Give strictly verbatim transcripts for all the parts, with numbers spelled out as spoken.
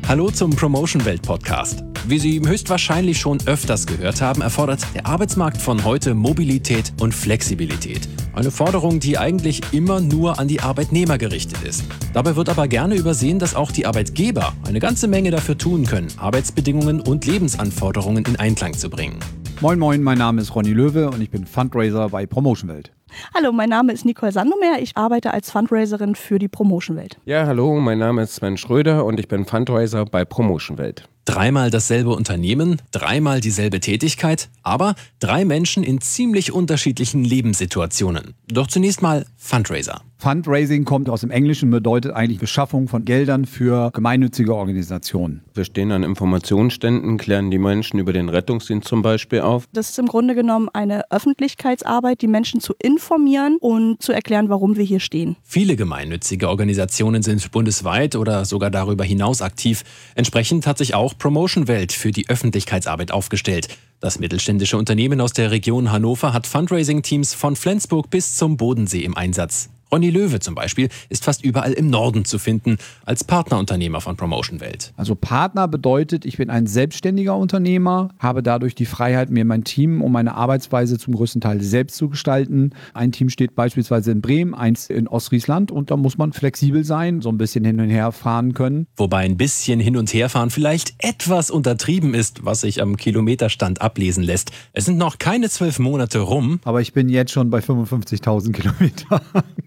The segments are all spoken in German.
Hallo zum Promotion Welt Podcast. Wie Sie höchstwahrscheinlich schon öfters gehört haben, erfordert der Arbeitsmarkt von heute Mobilität und Flexibilität. Eine Forderung, die eigentlich immer nur an die Arbeitnehmer gerichtet ist. Dabei wird aber gerne übersehen, dass auch die Arbeitgeber eine ganze Menge dafür tun können, Arbeitsbedingungen und Lebensanforderungen in Einklang zu bringen. Moin Moin, mein Name ist Ronny Löwe und ich bin Fundraiser bei Promotion Welt. Hallo, mein Name ist Nicole Sandomer, ich arbeite als Fundraiserin für die Promotion Welt. Ja, hallo, mein Name ist Sven Schröder und ich bin Fundraiser bei Promotion Welt. Dreimal dasselbe Unternehmen, dreimal dieselbe Tätigkeit, aber drei Menschen in ziemlich unterschiedlichen Lebenssituationen. Doch zunächst mal Fundraiser. Fundraising kommt aus dem Englischen, bedeutet eigentlich Beschaffung von Geldern für gemeinnützige Organisationen. Wir stehen an Informationsständen, klären die Menschen über den Rettungsdienst zum Beispiel auf. Das ist im Grunde genommen eine Öffentlichkeitsarbeit, die Menschen zu informieren und zu erklären, warum wir hier stehen. Viele gemeinnützige Organisationen sind bundesweit oder sogar darüber hinaus aktiv. Entsprechend hat sich auch Promotion Welt für die Öffentlichkeitsarbeit aufgestellt. Das mittelständische Unternehmen aus der Region Hannover hat Fundraising-Teams von Flensburg bis zum Bodensee im Einsatz. Ronny Löwe zum Beispiel ist fast überall im Norden zu finden, als Partnerunternehmer von Promotion Welt. Also Partner bedeutet, ich bin ein selbstständiger Unternehmer, habe dadurch die Freiheit, mir mein Team und meine Arbeitsweise zum größten Teil selbst zu gestalten. Ein Team steht beispielsweise in Bremen, eins in Ostfriesland und da muss man flexibel sein, so ein bisschen hin und her fahren können. Wobei ein bisschen hin und her fahren vielleicht etwas untertrieben ist, was sich am Kilometerstand ablesen lässt. Es sind noch keine zwölf Monate rum. Aber ich bin jetzt schon bei fünfundfünfzigtausend Kilometern.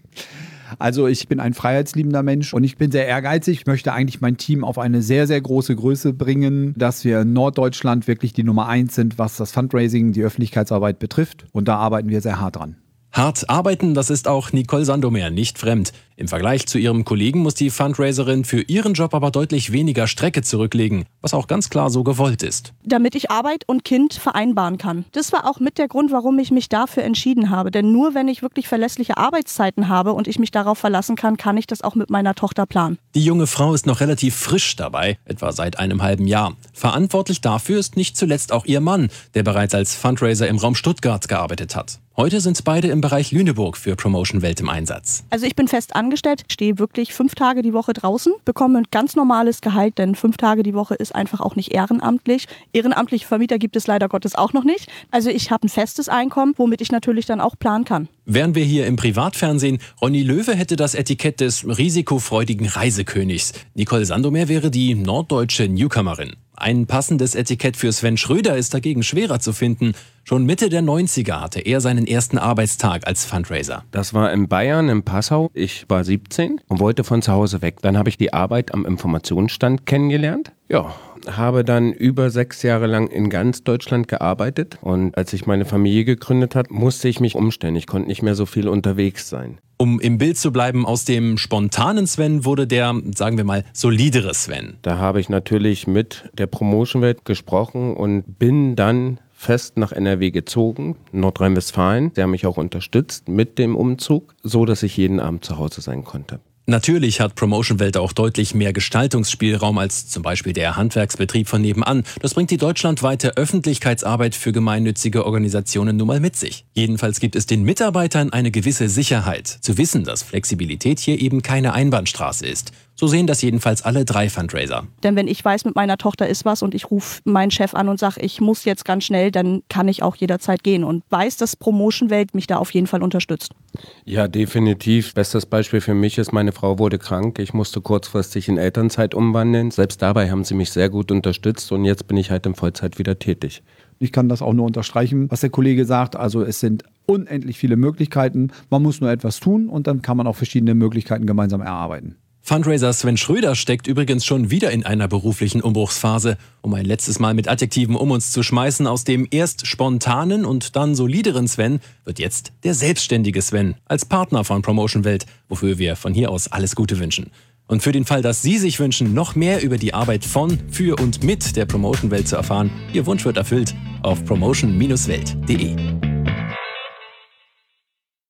Also ich bin ein freiheitsliebender Mensch und ich bin sehr ehrgeizig. Ich möchte eigentlich mein Team auf eine sehr, sehr große Größe bringen, dass wir in Norddeutschland wirklich die Nummer eins sind, was das Fundraising, die Öffentlichkeitsarbeit betrifft. Und da arbeiten wir sehr hart dran. Hart arbeiten, das ist auch Nicole Sandomer nicht fremd. Im Vergleich zu ihrem Kollegen muss die Fundraiserin für ihren Job aber deutlich weniger Strecke zurücklegen, was auch ganz klar so gewollt ist. Damit ich Arbeit und Kind vereinbaren kann. Das war auch mit der Grund, warum ich mich dafür entschieden habe. Denn nur wenn ich wirklich verlässliche Arbeitszeiten habe und ich mich darauf verlassen kann, kann ich das auch mit meiner Tochter planen. Die junge Frau ist noch relativ frisch dabei, etwa seit einem halben Jahr. Verantwortlich dafür ist nicht zuletzt auch ihr Mann, der bereits als Fundraiser im Raum Stuttgart gearbeitet hat. Heute sind beide im Bereich Lüneburg für Promotion Welt im Einsatz. Also ich bin fest angestellt, stehe wirklich fünf Tage die Woche draußen, bekomme ein ganz normales Gehalt, denn fünf Tage die Woche ist einfach auch nicht ehrenamtlich. Ehrenamtliche Vermieter gibt es leider Gottes auch noch nicht. Also ich habe ein festes Einkommen, womit ich natürlich dann auch planen kann. Wären wir hier im Privatfernsehen, Ronny Löwe hätte das Etikett des risikofreudigen Reisekönigs. Nicole Sandomer wäre die norddeutsche Newcomerin. Ein passendes Etikett für Sven Schröder ist dagegen schwerer zu finden. Schon Mitte der neunziger hatte er seinen ersten Arbeitstag als Fundraiser. Das war in Bayern, in Passau. Ich war siebzehn und wollte von zu Hause weg. Dann habe ich die Arbeit am Informationsstand kennengelernt. Ja, habe dann über sechs Jahre lang in ganz Deutschland gearbeitet. Und als ich meine Familie gegründet habe, musste ich mich umstellen. Ich konnte nicht mehr so viel unterwegs sein. Um im Bild zu bleiben, aus dem spontanen Sven wurde der, sagen wir mal, solidere Sven. Da habe ich natürlich mit der Promotion Welt gesprochen und bin dann fest nach N R W gezogen, Nordrhein-Westfalen. Der hat mich auch unterstützt mit dem Umzug, so dass ich jeden Abend zu Hause sein konnte. Natürlich hat Promotion Welt auch deutlich mehr Gestaltungsspielraum als zum Beispiel der Handwerksbetrieb von nebenan. Das bringt die deutschlandweite Öffentlichkeitsarbeit für gemeinnützige Organisationen nun mal mit sich. Jedenfalls gibt es den Mitarbeitern eine gewisse Sicherheit, zu wissen, dass Flexibilität hier eben keine Einbahnstraße ist. So sehen das jedenfalls alle drei Fundraiser. Denn wenn ich weiß, mit meiner Tochter ist was und ich rufe meinen Chef an und sage, ich muss jetzt ganz schnell, dann kann ich auch jederzeit gehen und weiß, dass Promotion Welt mich da auf jeden Fall unterstützt. Ja, definitiv. Bestes Beispiel für mich ist, meine Frau wurde krank. Ich musste kurzfristig in Elternzeit umwandeln. Selbst dabei haben sie mich sehr gut unterstützt und jetzt bin ich halt in Vollzeit wieder tätig. Ich kann das auch nur unterstreichen, was der Kollege sagt. Also es sind unendlich viele Möglichkeiten. Man muss nur etwas tun und dann kann man auch verschiedene Möglichkeiten gemeinsam erarbeiten. Fundraiser Sven Schröder steckt übrigens schon wieder in einer beruflichen Umbruchsphase. Um ein letztes Mal mit Adjektiven um uns zu schmeißen, aus dem erst spontanen und dann solideren Sven wird jetzt der selbstständige Sven als Partner von Promotion Welt, wofür wir von hier aus alles Gute wünschen. Und für den Fall, dass Sie sich wünschen, noch mehr über die Arbeit von, für und mit der Promotion Welt zu erfahren, Ihr Wunsch wird erfüllt auf promotion Bindestrich welt punkt de.